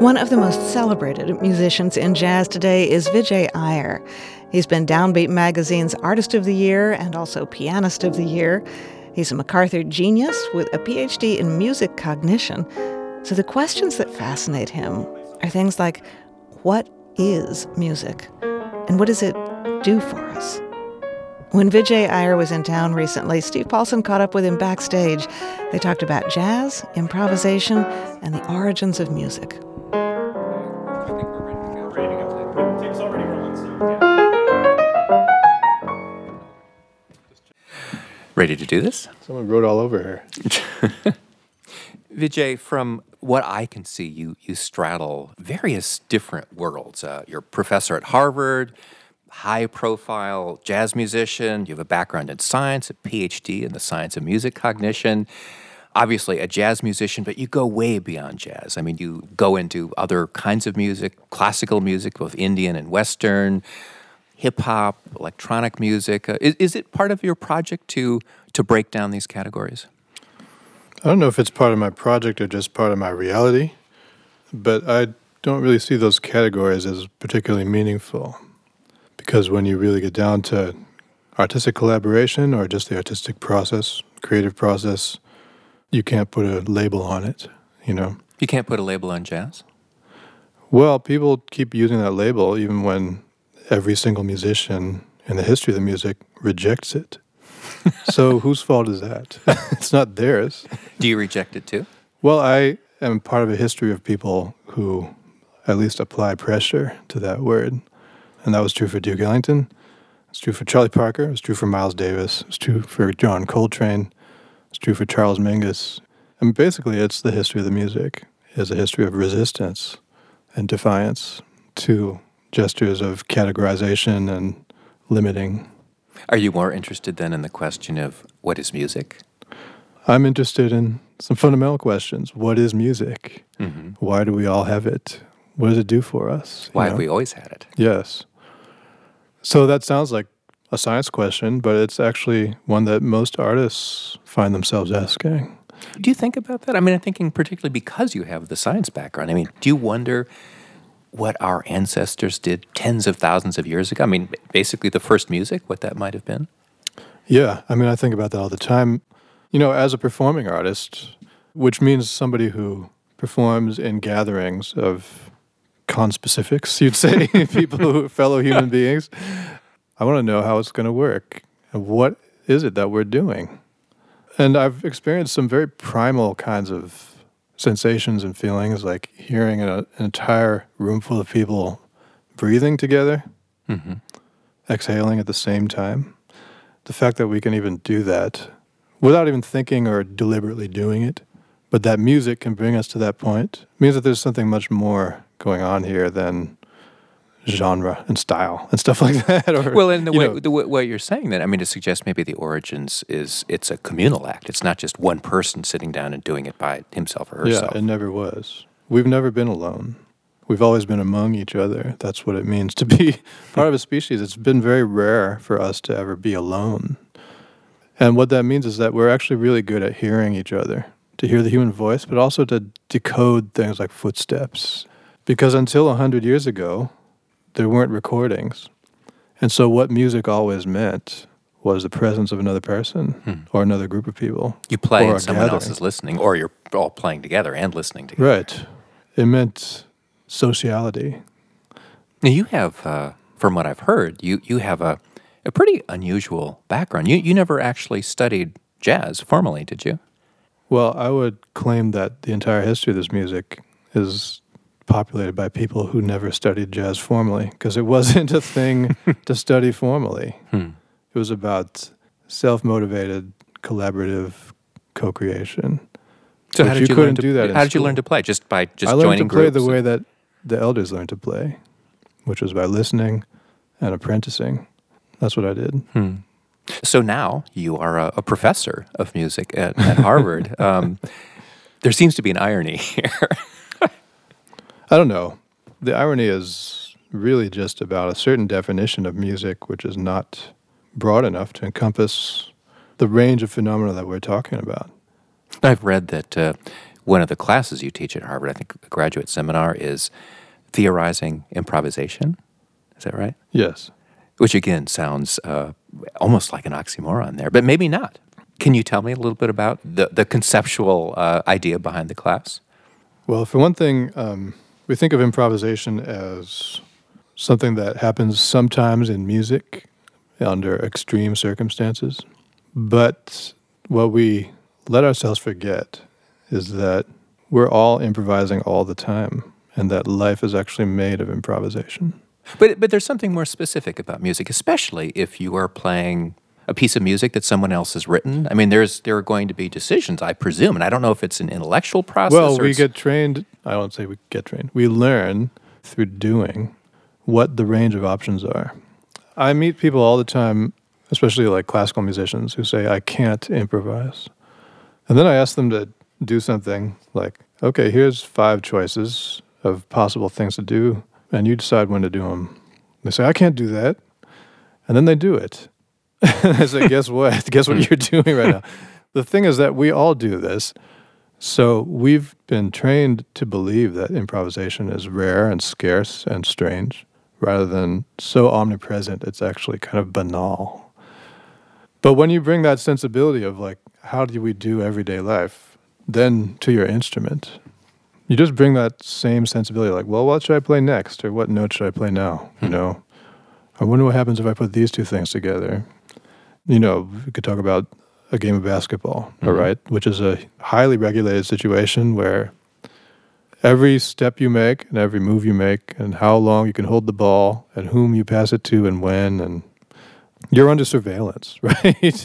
One of the most celebrated musicians in jazz today is Vijay Iyer. He's been Downbeat Magazine's Artist of the Year and also Pianist of the Year. He's a MacArthur Genius with a PhD in music cognition. So the questions that fascinate him are things like, what is music? And what does it do for us? When Vijay Iyer was in town recently, Steve Paulson caught up with him backstage. They talked about jazz, improvisation, and the origins of music. Ready to do this? Someone wrote all over her. Vijay, from what I can see, you straddle various different worlds. You're a professor at Harvard, high-profile jazz musician. You have a background in science, a PhD in the science of music cognition. Obviously a jazz musician, but you go way beyond jazz. I mean, you go into other kinds of music, classical music, both Indian and Western, hip-hop, electronic music. Is it part of your project to break down these categories? I don't know if it's part of my project or just part of my reality, but I don't really see those categories as particularly meaningful. Because when you really get down to artistic collaboration or just the artistic process, creative process, you can't put a label on it, you know? You can't put a label on jazz? Well, people keep using that label even when every single musician in the history of the music rejects it. So whose fault is that? It's not theirs. Do you reject it too? Well, I am part of a history of people who at least apply pressure to that word. And that was true for Duke Ellington. It's true for Charlie Parker. It's true for Miles Davis. It's true for John Coltrane. It's true for Charles Mingus. And basically, it's the history of the music. It's a history of resistance and defiance to gestures of categorization and limiting. Are you more interested then in the question of what is music? I'm interested in some fundamental questions. What is music? Mm-hmm. Why do we all have it? What does it do for us? Why have we always had it? Yes. So that sounds like a science question, but it's actually one that most artists find themselves asking. Do you think about that? I mean, I'm thinking particularly because you have the science background. I mean, do you wonder what our ancestors did tens of thousands of years ago? I mean, basically the first music, what that might have been? Yeah, I mean, I think about that all the time. You know, as a performing artist, which means somebody who performs in gatherings of conspecifics, you'd say, people who are fellow human beings, I want to know how it's going to work. And what is it that we're doing? And I've experienced some very primal kinds of sensations and feelings, like hearing an entire room full of people breathing together, mm-hmm. exhaling at the same time. The fact that we can even do that without even thinking or deliberately doing it, but that music can bring us to that point, means that there's something much more going on here than genre and style and stuff like that. Or, well, in the way you're saying that, I mean, to suggest maybe the origins is it's a communal act. It's not just one person sitting down and doing it by himself or herself. Yeah, it never was. We've never been alone. We've always been among each other. That's what it means to be part of a species. It's been very rare for us to ever be alone. And what that means is that we're actually really good at hearing each other, to hear the human voice, but also to decode things like footsteps. Because until 100 years ago, there weren't recordings. And so what music always meant was the presence of another person or another group of people. You play or and someone gathering. else is listening, or you're all playing together and listening together. Right. It meant sociality. Now you have, from what I've heard, you have a pretty unusual background. You never actually studied jazz formally, did you? Well, I would claim that the entire history of this music is populated by people who never studied jazz formally, because it wasn't a thing to study formally. It was about self-motivated, collaborative co-creation. So how did you learn to do that in How did you school. learn to play? Just by joining groups? I learned to play the way that the elders learned to play, which was by listening and apprenticing. That's what I did. So now you are a professor of music at Harvard. There seems to be an irony here. I don't know. The irony is really just about a certain definition of music, which is not broad enough to encompass the range of phenomena that we're talking about. I've read that one of the classes you teach at Harvard, I think a graduate seminar, is theorizing improvisation. Is that right? Yes. Which again sounds almost like an oxymoron there, but maybe not. Can you tell me a little bit about the conceptual idea behind the class? Well, for one thing, we think of improvisation as something that happens sometimes in music under extreme circumstances. But what we let ourselves forget is that we're all improvising all the time, and that life is actually made of improvisation. But there's something more specific about music, especially if you are playing a piece of music that someone else has written. I mean, there are going to be decisions, I presume, and I don't know if it's an intellectual process. Well, we get trained. I don't say we get trained. We learn through doing what the range of options are. I meet people all the time, especially like classical musicians, who say, I can't improvise. And then I ask them to do something like, okay, here's 5 choices of possible things to do, and you decide when to do them. They say, I can't do that. And then they do it. I say, guess what? Guess what you're doing right now? The thing is that we all do this. So we've been trained to believe that improvisation is rare and scarce and strange, rather than so omnipresent it's actually kind of banal. But when you bring that sensibility of like, how do we do everyday life, then to your instrument, you just bring that same sensibility, like, well, what should I play next? Or what note should I play now? You know, I wonder what happens if I put these 2 things together. You know, we could talk about a game of basketball, all right, which is a highly regulated situation where every step you make and every move you make and how long you can hold the ball and whom you pass it to and when, and you're under surveillance, right?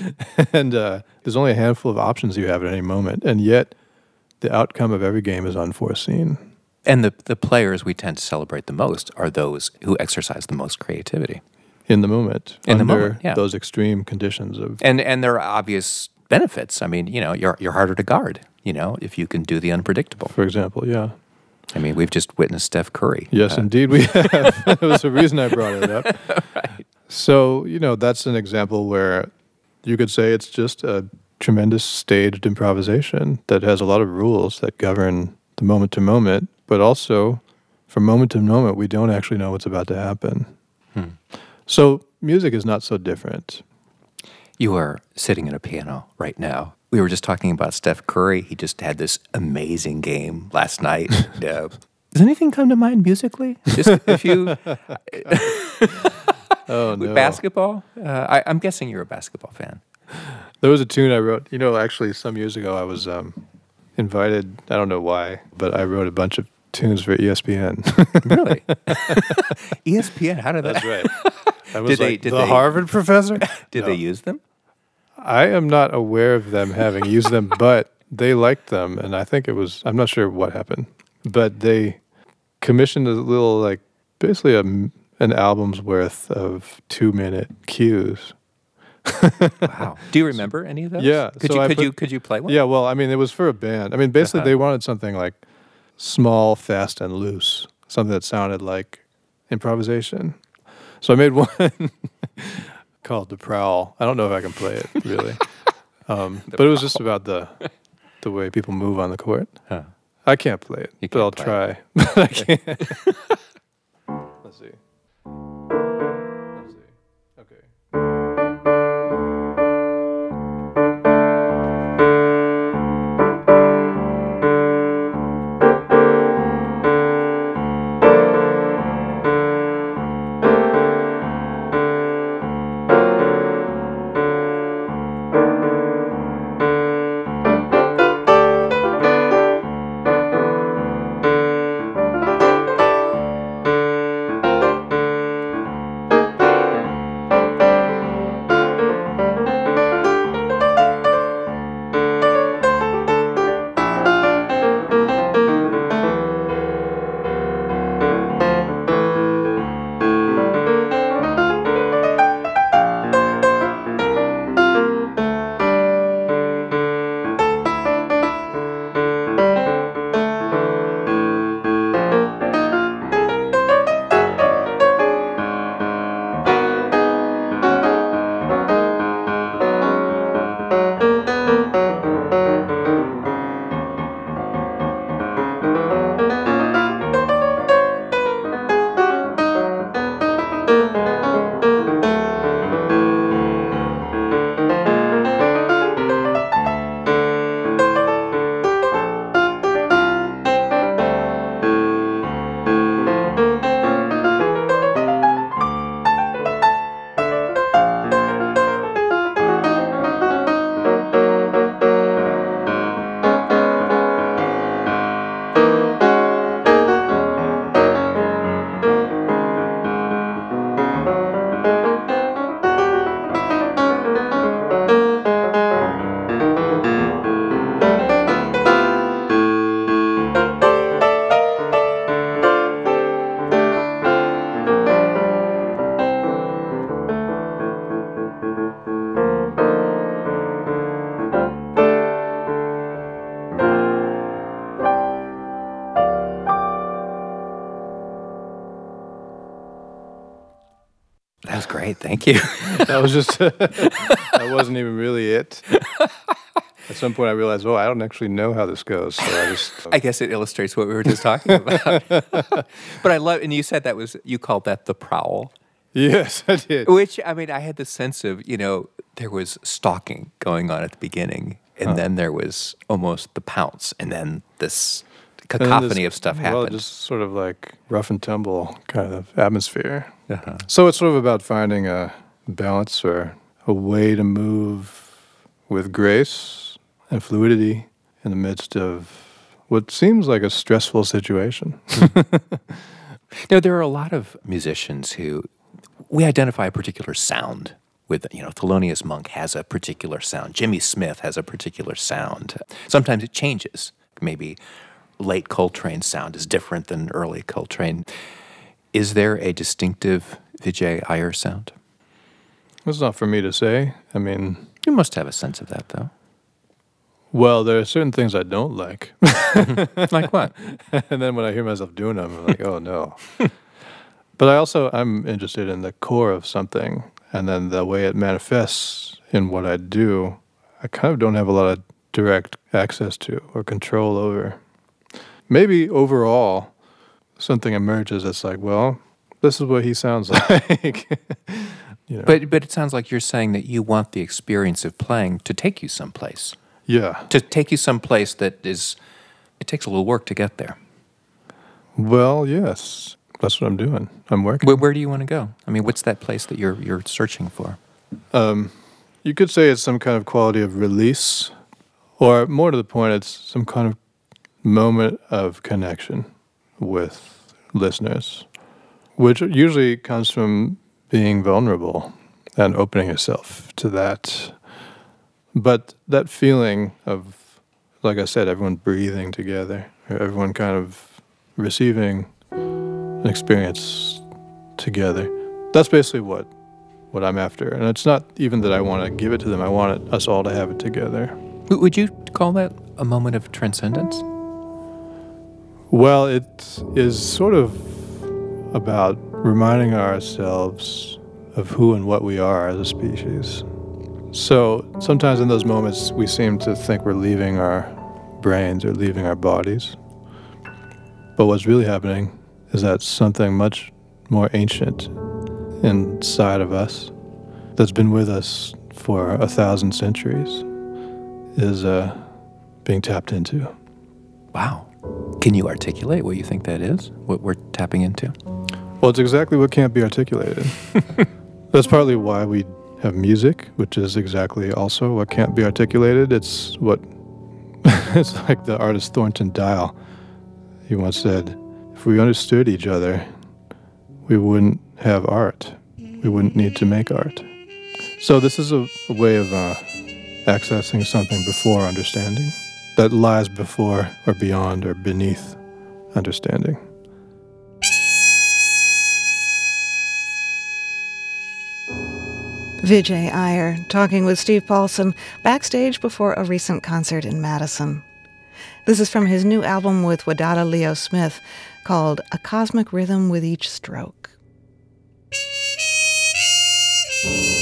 And there's only a handful of options you have at any moment, and yet the outcome of every game is unforeseen. And the players we tend to celebrate the most are those who exercise the most creativity. In the moment. In under the moment, yeah. Those extreme conditions of... And there are obvious benefits. I mean, you know, you're harder to guard, you know, if you can do the unpredictable. For example, yeah. I mean, we've just witnessed Steph Curry. Yes, indeed we have. That was the reason I brought it up. Right. So, you know, that's an example where you could say it's just a tremendous staged improvisation that has a lot of rules that govern the moment to moment, but also from moment to moment, we don't actually know what's about to happen. So music is not so different. You are sitting at a piano right now. We were just talking about Steph Curry. He just had this amazing game last night. Does anything come to mind musically? Just if you... Oh, no. Basketball? I'm guessing you're a basketball fan. There was a tune I wrote. You know, actually, some years ago, I was invited, I don't know why, but I wrote a bunch of tunes for ESPN. Really? ESPN, how did that... That's right. I was Did the they- Harvard professor? Did they use them? I am not aware of them having used them, but they liked them, and I think it was, I'm not sure what happened, but they commissioned a little, like, basically an album's worth of 2-minute cues. Wow. Do you remember any of those? Yeah. Could you play one? Yeah, well, I mean, it was for a band. I mean, basically, they wanted something like small, fast, and loose, something that sounded like improvisation. So I made one called The Prowl. I don't know if I can play it, really. But it was just about the way people move on the court. Huh. I can't play it, You but I'll can't try. But I can't. Let's see. Okay. great. Thank you. That was just, that wasn't even really it. At some point I realized, I don't actually know how this goes. So I guess it illustrates what we were just talking about. But I love, and you said you called that the prowl. Yes, I did. Which, I mean, I had the sense of, there was stalking going on at the beginning, and then there was almost the pounce, and then this cacophony of stuff happened. Well, just sort of like rough and tumble kind of atmosphere. Uh-huh. So it's sort of about finding a balance or a way to move with grace and fluidity in the midst of what seems like a stressful situation. There are a lot of musicians who we identify a particular sound with. Thelonious Monk has a particular sound. Jimmy Smith has a particular sound. Sometimes it changes. Maybe late Coltrane's sound is different than early Coltrane. Is there a distinctive Vijay Iyer sound? It's not for me to say. I mean... You must have a sense of that, though. Well, there are certain things I don't like. Like what? And then when I hear myself doing them, I'm like, oh, no. But I'm interested in the core of something, and then the way it manifests in what I do, I kind of don't have a lot of direct access to or control over. Maybe overall, something emerges that's like, well, this is what he sounds like. But it sounds like you're saying that you want the experience of playing to take you someplace. Yeah. To take you someplace it takes a little work to get there. Well, yes. That's what I'm doing. I'm working. Where do you want to go? I mean, what's that place that you're searching for? You could say it's some kind of quality of release, or more to the point, it's some kind of moment of connection with listeners, which usually comes from being vulnerable and opening yourself to that. But that feeling of, like I said, everyone breathing together, or everyone kind of receiving an experience together, that's basically what I'm after. And it's not even that I want to give it to them, I want us all to have it together. Would you call that a moment of transcendence? Well, it is sort of about reminding ourselves of who and what we are as a species. So sometimes in those moments we seem to think we're leaving our brains or leaving our bodies. But what's really happening is that something much more ancient inside of us that's been with us for 1,000 centuries is being tapped into. Wow. Can you articulate what you think that is? What we're tapping into? Well, it's exactly what can't be articulated. That's partly why we have music, which is exactly also what can't be articulated. It's like the artist Thornton Dial. He once said, if we understood each other, we wouldn't have art. We wouldn't need to make art. So this is a way of accessing something before understanding, that lies before or beyond or beneath understanding. Vijay Iyer talking with Steve Paulson backstage before a recent concert in Madison. This is from his new album with Wadada Leo Smith called A Cosmic Rhythm with Each Stroke.